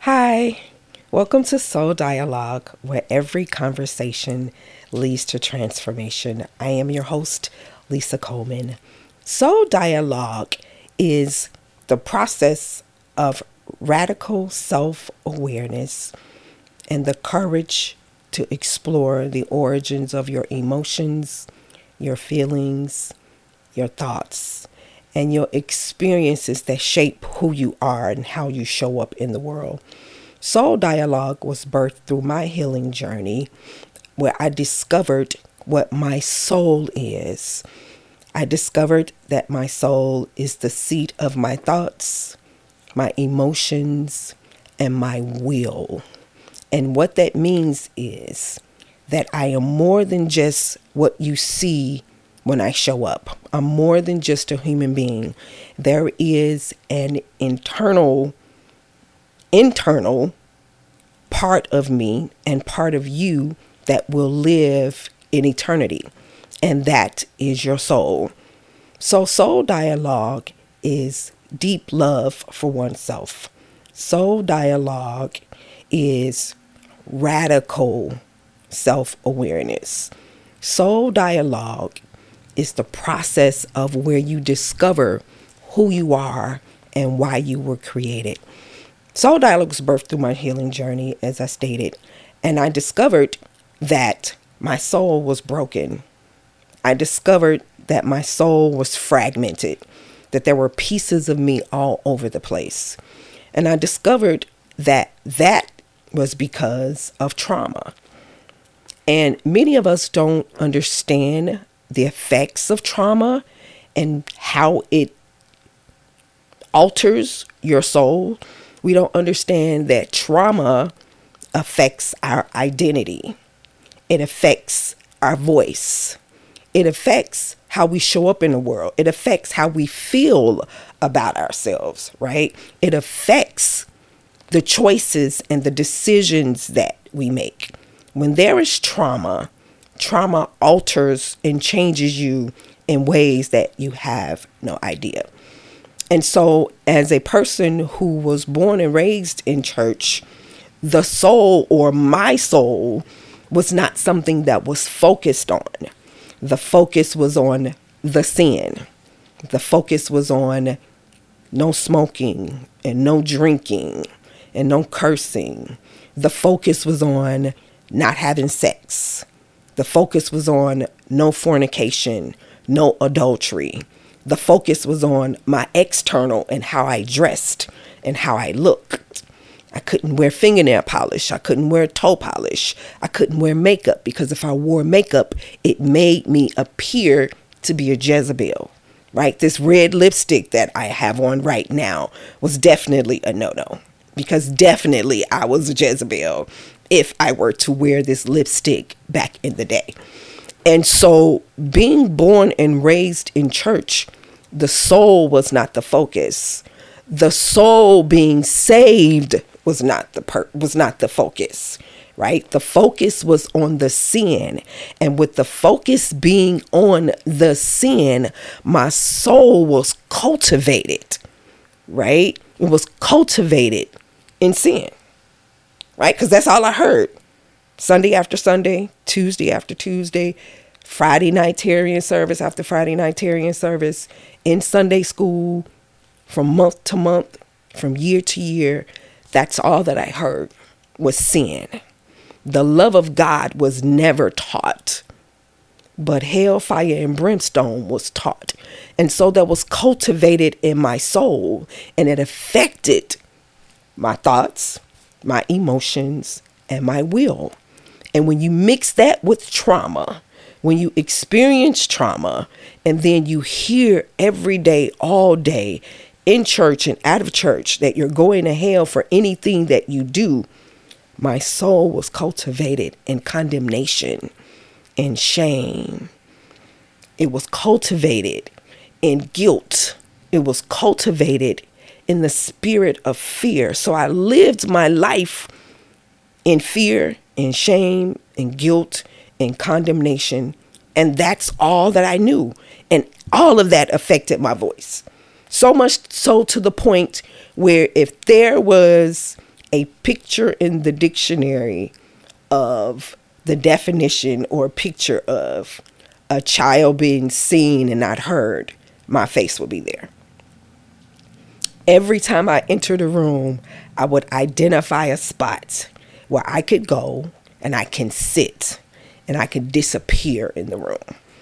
Hi, welcome to Soul Dialogue, where every conversation leads to transformation. I am your host, Lisa Coleman. Soul Dialogue is the process of radical self awareness and the courage to explore the origins of your emotions, your feelings, your thoughts, and your experiences that shape who you are and how you show up in the world. Soul Dialogue was birthed through my healing journey where I discovered what my soul is. I discovered that my soul is the seat of my thoughts, my emotions, and my will. And what that means is that I am more than just what you see when I show up. I'm more than just a human being. There is an internal part of me and part of you that will live in eternity. And that is your soul. So Soul Dialogue is deep love for oneself. Soul Dialogue is radical self-awareness. Soul Dialogue is the process of where you discover who you are and why you were created. Soul Dialogue was birthed through my healing journey, as I stated, and I discovered that my soul was broken. I discovered that my soul was fragmented, that there were pieces of me all over the place. And I discovered that was because of trauma. And many of us don't understand the effects of trauma and how it alters your soul. We don't understand that trauma affects our identity. It affects our voice. It affects how we show up in the world. It affects how we feel about ourselves, right? It affects the choices and the decisions that we make. When there is trauma alters and changes you in ways that you have no idea. And so as a person who was born and raised in church, the soul or my soul was not something that was focused on. The focus was on the sin. The focus was on no smoking and no drinking and no cursing. The focus was on not having sex. The focus was on no fornication, no adultery. The focus was on my external and how I dressed and how I looked. I couldn't wear fingernail polish. I couldn't wear toe polish. I couldn't wear makeup because if I wore makeup, it made me appear to be a Jezebel, right? This red lipstick that I have on right now was definitely a no-no because definitely I was a Jezebel if I were to wear this lipstick back in the day. And so being born and raised in church, the soul was not the focus. The soul being saved was not the focus, right? The focus was on the sin. And with the focus being on the sin, my soul was cultivated, right? It was cultivated in sin. Right? Because that's all I heard. Sunday after Sunday, Tuesday after Tuesday, Friday night Tarian service after Friday night Tarian service, in Sunday school, from month to month, from year to year. That's all that I heard was sin. The love of God was never taught, but hell, fire, and brimstone was taught. And so that was cultivated in my soul, and it affected my thoughts, my emotions, and my will. And when you mix that with trauma, when you experience trauma, and then you hear every day, all day, in church and out of church, that you're going to hell for anything that you do, my soul was cultivated in condemnation and shame. It was cultivated in guilt. It was cultivated in the spirit of fear. So I lived my life in fear, in shame, in guilt, in condemnation. And that's all that I knew. And all of that affected my voice. So much so to the point where if there was a picture in the dictionary of the definition or picture of a child being seen and not heard, my face would be there. Every time I entered a room, I would identify a spot where I could go and I can sit and I could disappear in the room.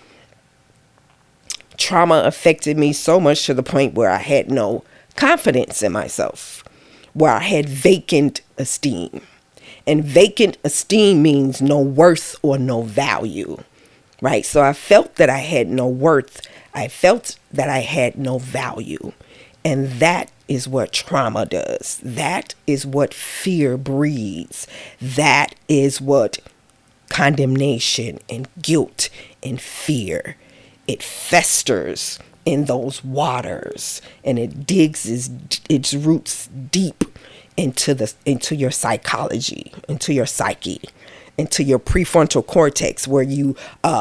Trauma affected me so much to the point where I had no confidence in myself, where I had vacant esteem. And vacant esteem means no worth or no value, right? So I felt that I had no worth. I felt that I had no value. And that is what trauma does. That is what fear breeds. That is what condemnation and guilt and fear, it festers in those waters, and it digs its roots deep into your psychology, into your psyche, into your prefrontal cortex, where you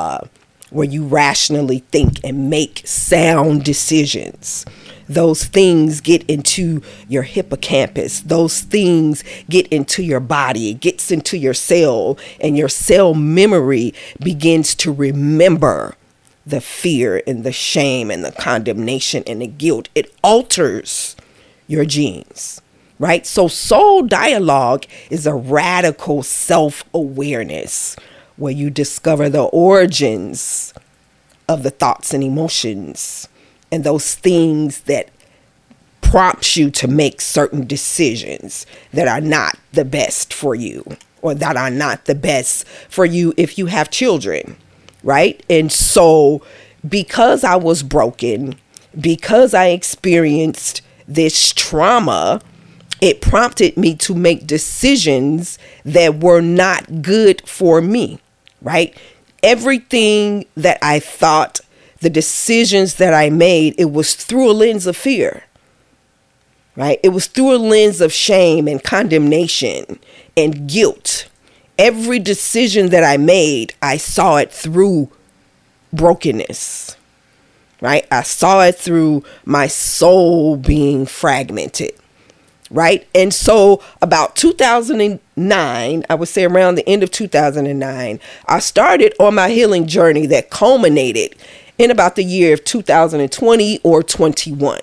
rationally think and make sound decisions. Those things get into your hippocampus. Those things get into your body. It gets into your cell, and your cell memory begins to remember the fear and the shame and the condemnation and the guilt. It alters your genes, right? So soul dialogue is a radical self-awareness where you discover the origins of the thoughts and emotions and those things that prompts you to make certain decisions that are not the best for you, or that are not the best for you if you have children, right? And so because I was broken, because I experienced this trauma, it prompted me to make decisions that were not good for me, right? Everything that I thought, the decisions that I made, it was through a lens of fear, right? It was through a lens of shame and condemnation and guilt. Every decision that I made, I saw it through brokenness, right? I saw it through my soul being fragmented, right? And so about 2009, I would say around the end of 2009, I started on my healing journey that culminated in about the year of 2020 or 21.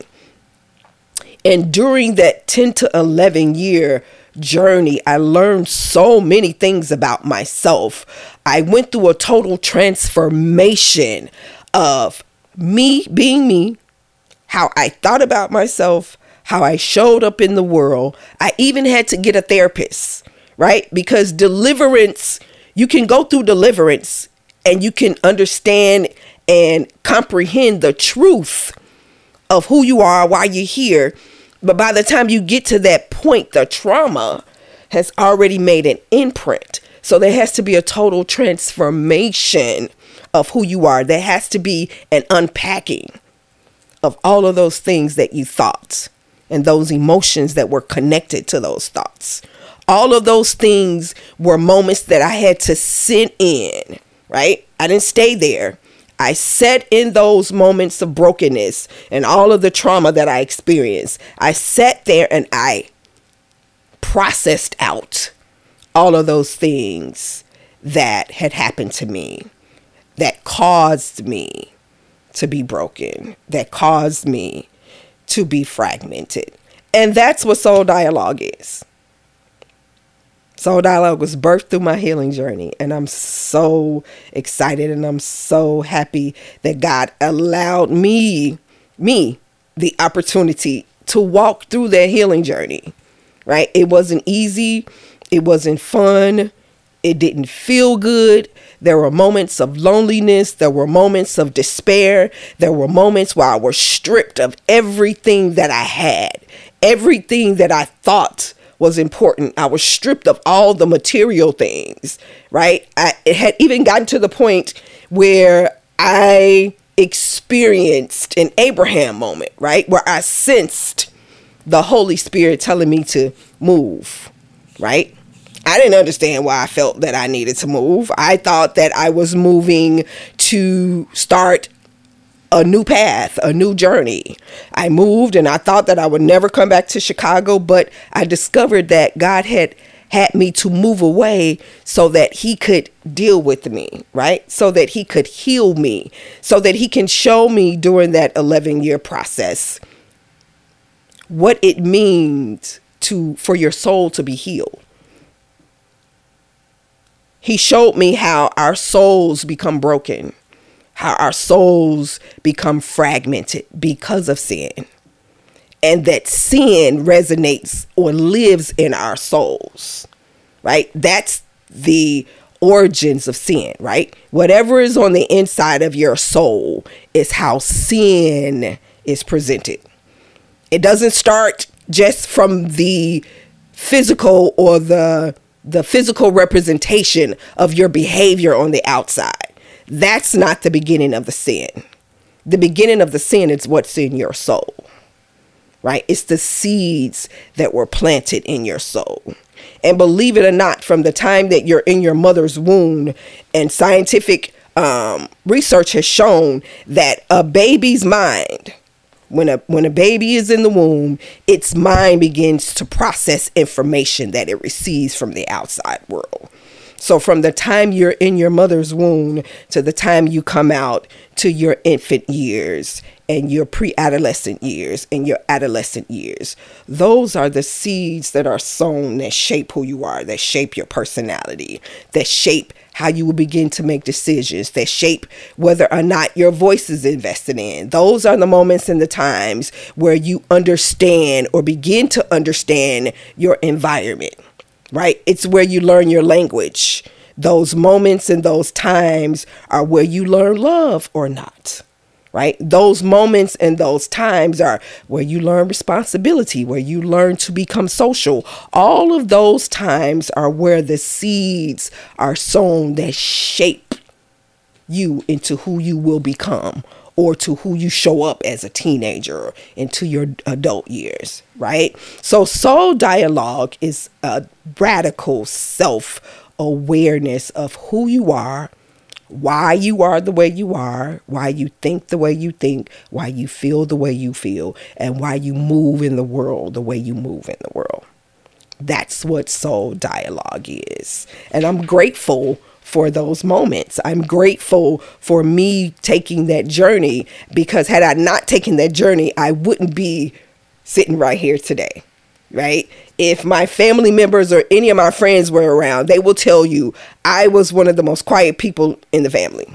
And during that 10 to 11 year journey, I learned so many things about myself. I went through a total transformation of me being me, how I thought about myself, how I showed up in the world. I even had to get a therapist, right? Because deliverance, you can go through deliverance and you can understand and comprehend the truth of who you are, why you're here. But by the time you get to that point, the trauma has already made an imprint. So there has to be a total transformation of who you are. There has to be an unpacking of all of those things that you thought and those emotions that were connected to those thoughts. All of those things were moments that I had to sit in, right? I didn't stay there. I sat in those moments of brokenness and all of the trauma that I experienced. I sat there and I processed out all of those things that had happened to me, that caused me to be broken, that caused me to be fragmented. And that's what Soul Dialogue is. Soul Dialogue was birthed through my healing journey, and I'm so excited and I'm so happy that God allowed me the opportunity to walk through that healing journey, right? It wasn't easy. It wasn't fun. It didn't feel good. There were moments of loneliness. There were moments of despair. There were moments where I was stripped of everything that I had, everything that I thought was important. I was stripped of all the material things, right? It had even gotten to the point where I experienced an Abraham moment, right? Where I sensed the Holy Spirit telling me to move, right? I didn't understand why I felt that I needed to move. I thought that I was moving to start a new path, a new journey. I moved and I thought that I would never come back to Chicago, but I discovered that God had me to move away so that he could deal with me, right? So that he could heal me, so that he can show me during that 11-year process what it means for your soul to be healed. He showed me how our souls become broken, how our souls become fragmented because of sin, and that sin resonates or lives in our souls, right? That's the origins of sin, right? Whatever is on the inside of your soul is how sin is presented. It doesn't start just from the physical or the physical representation of your behavior on the outside. That's not the beginning of the sin. The beginning of the sin is what's in your soul, right? It's the seeds that were planted in your soul. And believe it or not, from the time that you're in your mother's womb, and scientific research has shown that a baby's mind, when a baby is in the womb, its mind begins to process information that it receives from the outside world. So from the time you're in your mother's womb to the time you come out to your infant years and your pre-adolescent years and your adolescent years, those are the seeds that are sown that shape who you are, that shape your personality, that shape how you will begin to make decisions, that shape whether or not your voice is invested in. Those are the moments and the times where you understand or begin to understand your environment, right? It's where you learn your language. Those moments and those times are where you learn love or not, right? Those moments and those times are where you learn responsibility, where you learn to become social. All of those times are where the seeds are sown that shape you into who you will become, or to who you show up as a teenager into your adult years, right? So soul dialogue is a radical self-awareness of who you are, why you are the way you are, why you think the way you think, why you feel the way you feel, and why you move in the world the way you move in the world. That's what soul dialogue is. And I'm grateful for those moments. I'm grateful for me taking that journey, because had I not taken that journey, I wouldn't be sitting right here today, right? If my family members or any of my friends were around, they will tell you I was one of the most quiet people in the family.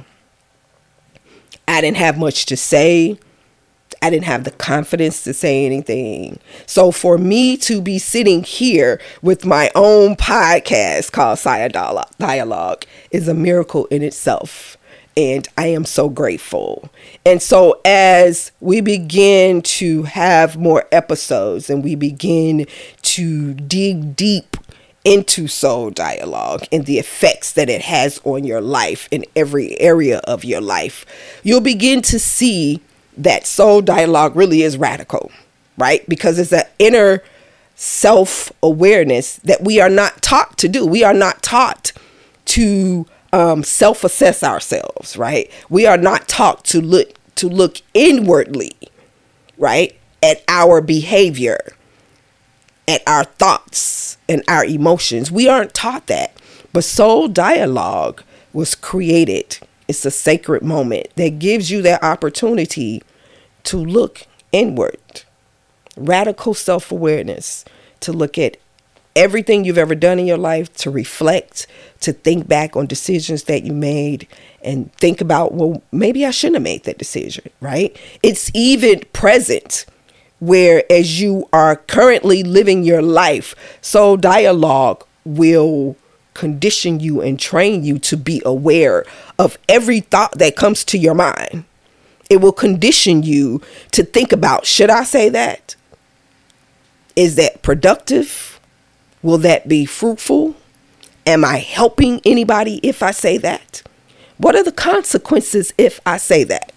I didn't have much to say. I didn't have the confidence to say anything. So for me to be sitting here with my own podcast called Saya Dialogue is a miracle in itself. And I am so grateful. And so as we begin to have more episodes and we begin to dig deep into soul dialogue and the effects that it has on your life in every area of your life, you'll begin to see that soul dialogue really is radical, right? Because it's an inner self-awareness that we are not taught to do. We are not taught to self-assess ourselves, right? We are not taught to look inwardly, right, at our behavior, at our thoughts and our emotions. We aren't taught that. But soul dialogue was created. It's a sacred moment that gives you that opportunity to look inward, radical self-awareness, to look at everything you've ever done in your life, to reflect, to think back on decisions that you made and think about, well, maybe I shouldn't have made that decision, right? It's even present where as you are currently living your life, soul dialogue will condition you and train you to be aware of every thought that comes to your mind. It will condition you to think about, should I say that? Is that productive? Will that be fruitful? Am I helping anybody if I say that? What are the consequences if I say that?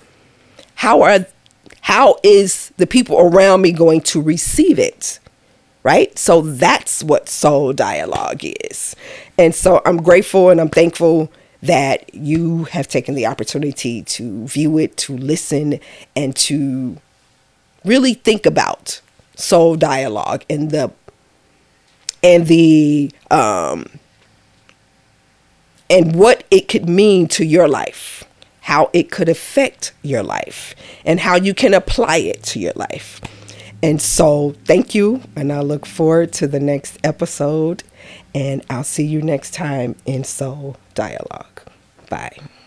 How is the people around me going to receive it? Right? So that's what soul dialogue is. And so I'm grateful and I'm thankful that you have taken the opportunity to view it, to listen, and to really think about Soul Dialogue and what it could mean to your life, how it could affect your life, and how you can apply it to your life. And so thank you, and I look forward to the next episode, and I'll see you next time in Soul Dialogue. Bye.